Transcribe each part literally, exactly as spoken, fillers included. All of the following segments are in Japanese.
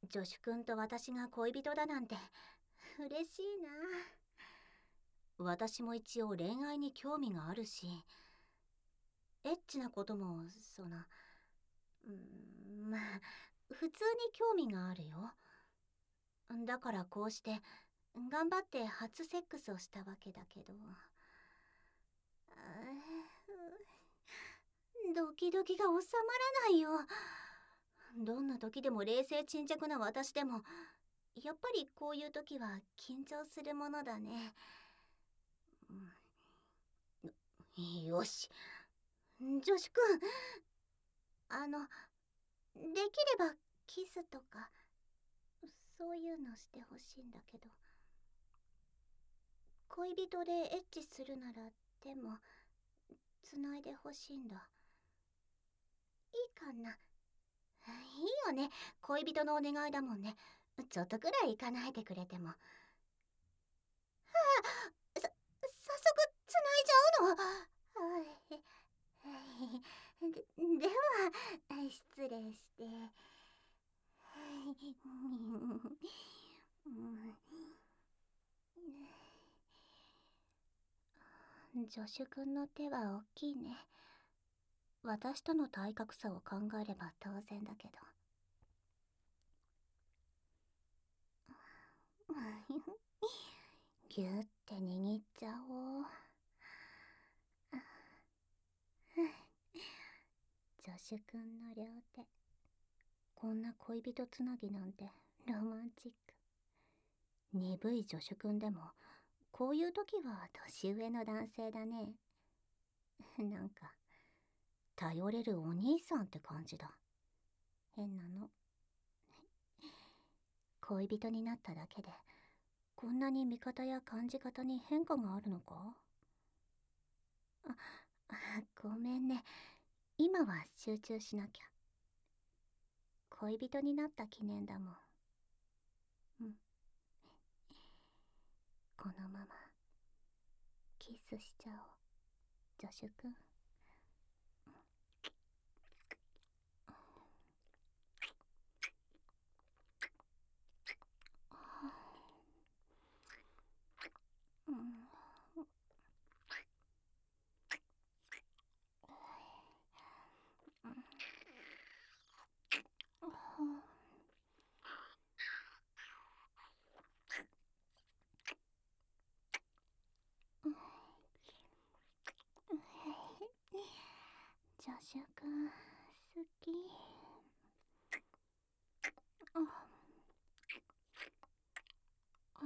ジョシュ君と私が恋人だなんて嬉しいな。私も一応恋愛に興味があるし、エッチなこともそのうーんまあ普通に興味があるよ。だからこうして頑張って初セックスをしたわけだけど、あードキドキが収まらないよ。どんな時でも冷静沈着な私でもやっぱりこういう時は緊張するものだね。うん、よし、ジョシュ君、あのできればキスとかそういうのしてほしいんだけど。恋人でエッチするならでもつないでほしいんだ。いいかな。いいよね、恋人のお願いだもんね。ちょっとくらい叶えてくれても。はあ、さ早速つないじゃうの。で、では失礼して。ジョシュ君の手は大きいね。私との体格差を考えれば当然だけど。ぎゅって握っちゃおう。ジョシュ君の両手、こんな恋人つなぎなんてロマンチック。鈍いジョシュ君でもこういう時は年上の男性だね。なんか頼れるお兄さんって感じだ。変なの。恋人になっただけでこんなに見方や感じ方に変化があるのか。あ、ごめんね、今は集中しなきゃ。恋人になった記念だもん。うん、このままキスしちゃおう、ジョシュ君。うん、ジョシュ君好き。ああ、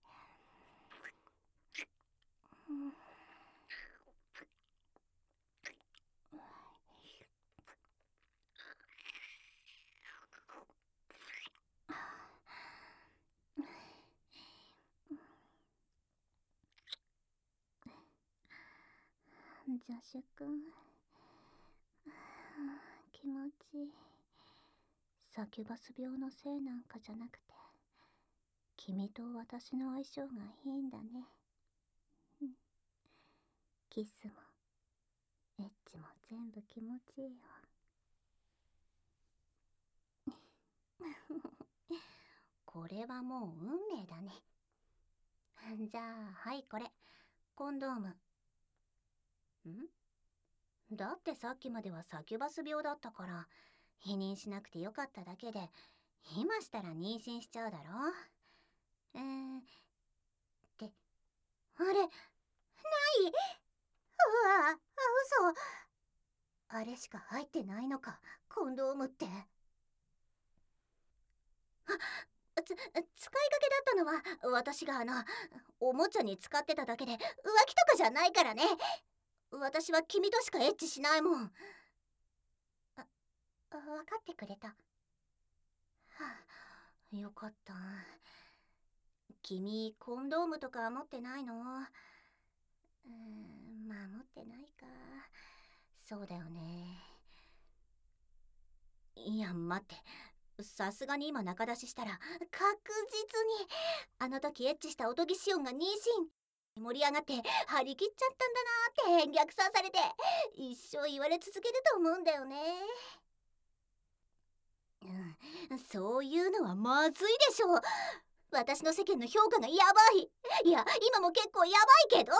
うん、ジョシュ君、気持ちいい。サキュバス病のせいなんかじゃなくて、君と私の相性がいいんだね。キスもエッチも全部気持ちいいよ。これはもう運命だね。じゃあはい、これコンドーム。んだってさっきまではサキュバス病だったから否認しなくてよかっただけで、今したら妊娠しちゃうだろ。えー、ってあれない。うわ、嘘。あれしか入ってないのか、コンドームって。あ、つ使いかけだったのは私があのおもちゃに使ってただけで浮気とかじゃないからね。私は君としかエッチしないもん。あ、分かってくれた。はあ、よかった。君コンドームとか持ってないの？うーん、まあ持ってないか。そうだよね。いや待って、さすがに今仲出ししたら確実にあの時エッチしたおとぎしおんが妊娠盛り上がって張り切っちゃったんだなーって逆算されて一生言われ続けると思うんだよね。 うん、そういうのはまずいでしょ。私の世間の評価がやばい。いや、今も結構やばいけど。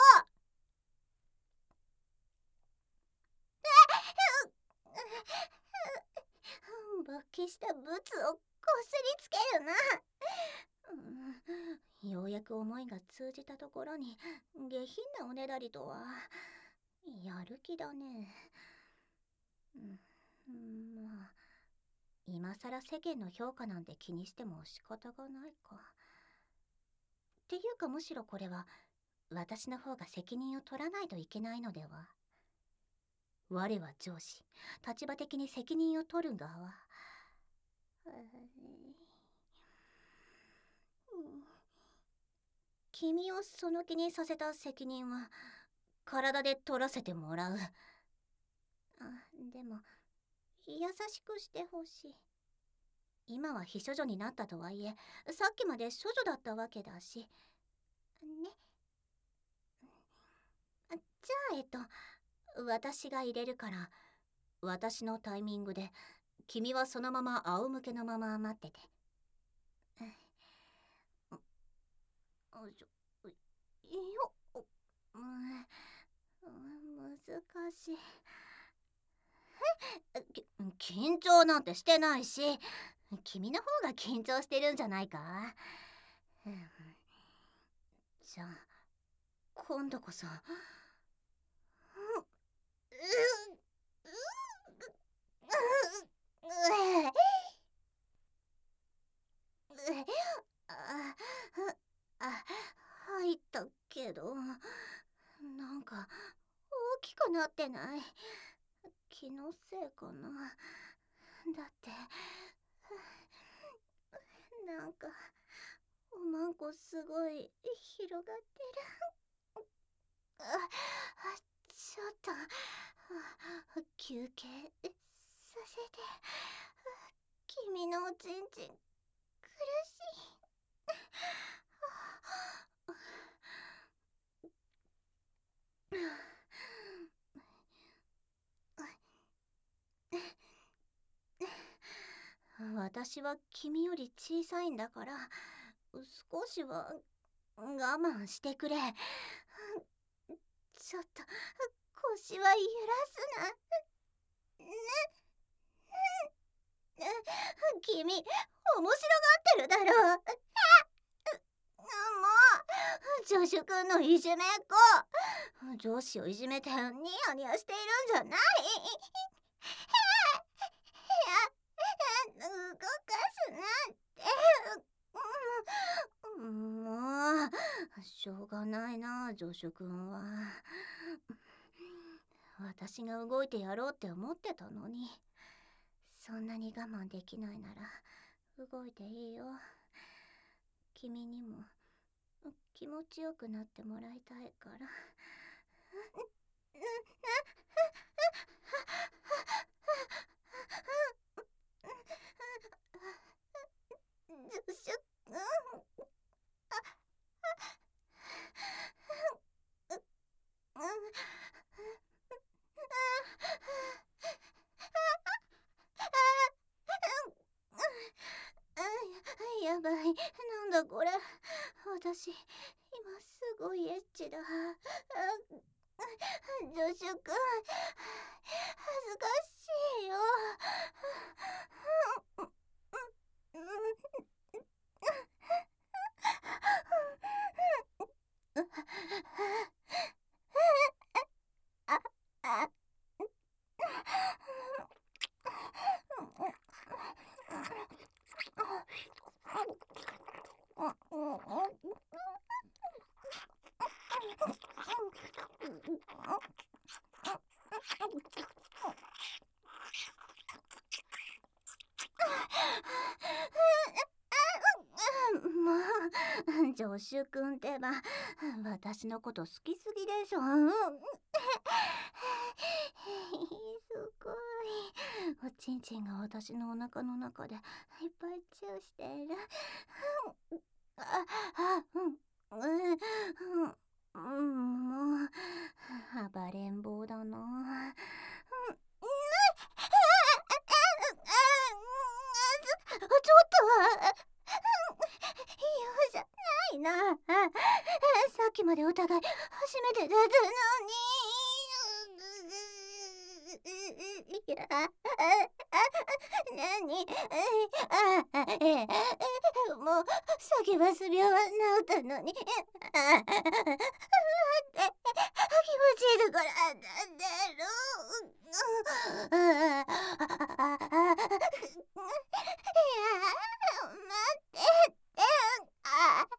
勃起したブツをこすりつけるな。うん、ようやく思いが通じたところに下品なおねだりとはやる気だね。うん、まあ今さら世間の評価なんて気にしても仕方がないか。っていうかむしろこれは私の方が責任を取らないといけないのでは。我は上司、立場的に責任を取る側。君をその気にさせた責任は体で取らせてもらう。あ、でも優しくしてほしい。今は非処女になったとはいえ、さっきまで処女だったわけだしね。じゃあえっと私が入れるから、私のタイミングで君はそのまま仰向けのまま待ってて。よっ、うん、難しい。緊張なんてしてないし、君の方が緊張してるんじゃないか。じゃあ今度こそ。あ、入ったけどなんか大きくなってない。気のせいかな。だってなんかおまんこすごい広がってる。あ、ちょっと休憩させて。君のおちんちん苦しい。私は君より小さいんだから少しは我慢してくれ。ちょっと腰は揺らすな。君面白がってるだろう。もう助手くんのいじめっ子。上司をいじめてニヤニヤしているんじゃない。動かすなって。もうしょうがないな、助手くんは。私が動いてやろうって思ってたのに。そんなに我慢できないなら動いていいよ。君にも気持ちよくなってもらいたいから。助手くん。やばい、なんだこれ。私今すごいエッチだ。助手くん恥ずかしいよ。助手くんってば私のこと好きすぎでしょ。すごい。おちんちんが私のお腹の中でいっぱいチューしている。ああ、うんうんうん、もう暴れん坊だな。 だったのに。いや、なに、もう先バス病は治ったのに、あ、待って、気持ちいいところあったんだろう。いや、待ってって。あ、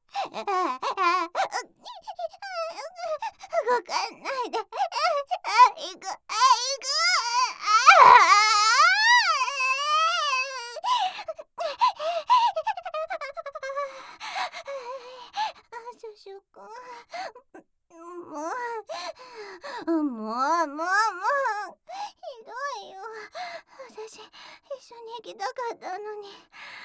動かないで。あ、行く、あ、行く。シュシュくん、もう、もう、もう、もう、ひどいよ。私、一緒に行きたかったのに。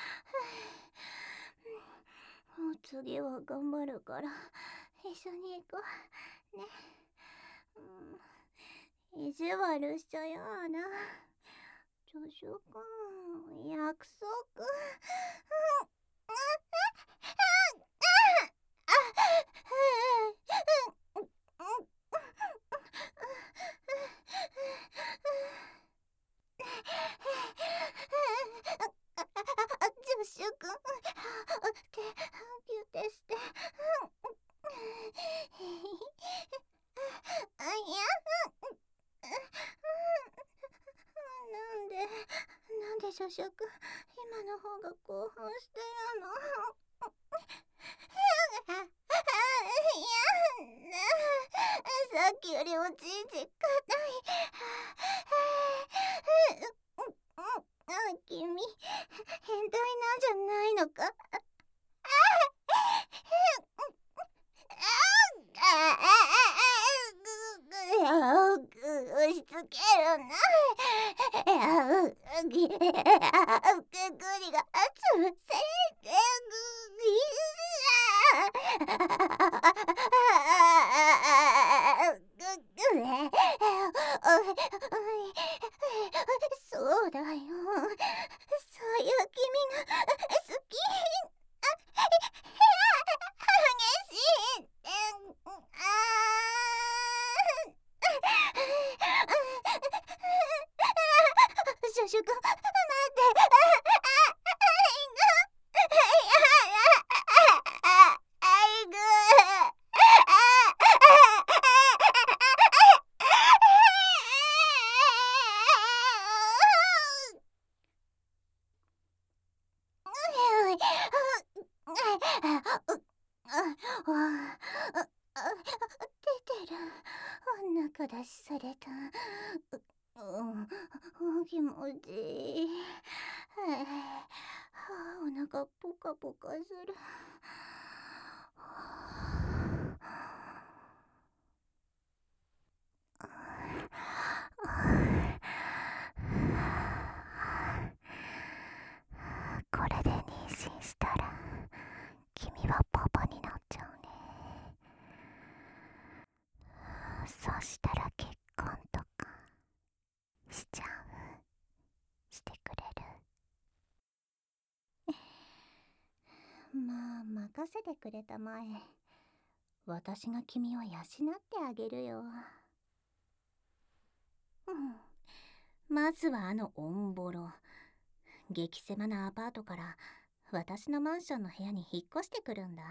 もう次は頑張るから、一緒に行こう。ね。うん、意地悪しちゃやな。ジョシュくん、約束。ジョシュくん、手ギュッてして。あ、いや、なんで、なんでジョシュくん、今の方が興奮してるの？いや、さっきよりおちんち硬い。君、変態なんじゃないのか？押しつけるな。ぐりが潰されて。そうだよ。そういう君が好き。激しいって。シュシュくん、待って。出てる。お腹出しされた。うん、気持ちいい。お腹ポカポカする。これで妊娠したら君はパパになっちゃうね。そしたら結婚とかしちゃう？してくれる？まあ任せてくれたまえ。私が君を養ってあげるよ。うん、まずはあのオンボロ、激狭なアパートから私のマンションの部屋に引っ越してくるんだ。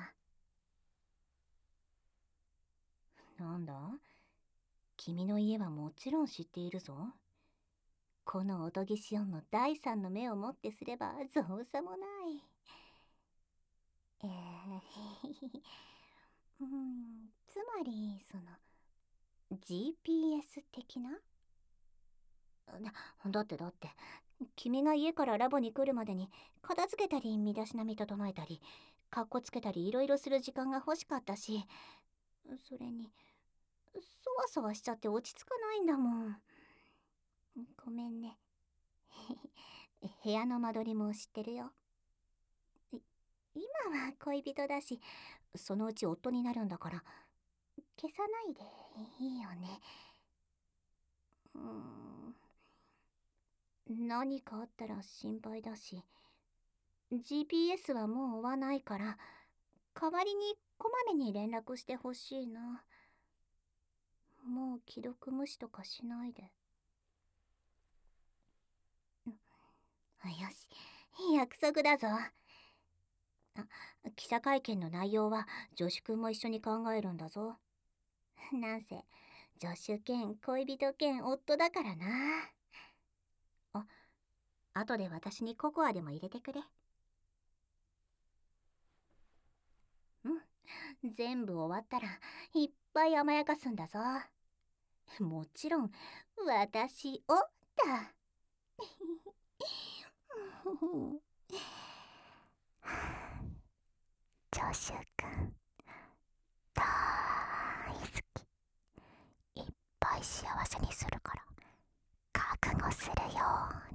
なんだ？君の家はもちろん知っているぞ。このおとぎしおんの第三の目をもってすれば造作もない。えー、うん、つまりその ジーピーエス 的な？だってだって君が家からラボに来るまでに片付けたり身だしなみ整えたりかっこつけたりいろいろする時間が欲しかったし、それにそわそわしちゃって落ち着かないんだもん。ごめんね。部屋の間取りも知ってるよ。今は恋人だし、そのうち夫になるんだから消さないでいいよね。うーん、何かあったら心配だし、 ジーピーエス はもう追わないから代わりにこまめに連絡してほしいな。 もう既読無視とかしないで。よし、約束だぞ。あ、記者会見の内容は助手くんも一緒に考えるんだぞ。なんせ助手兼恋人兼夫だからな。あ、後で私にココアでも入れてくれ。うん、全部終わったらいっぱい甘やかすんだぞ。もちろん私をだ。助手くん大好き。いっぱい幸せにするから覚悟するよう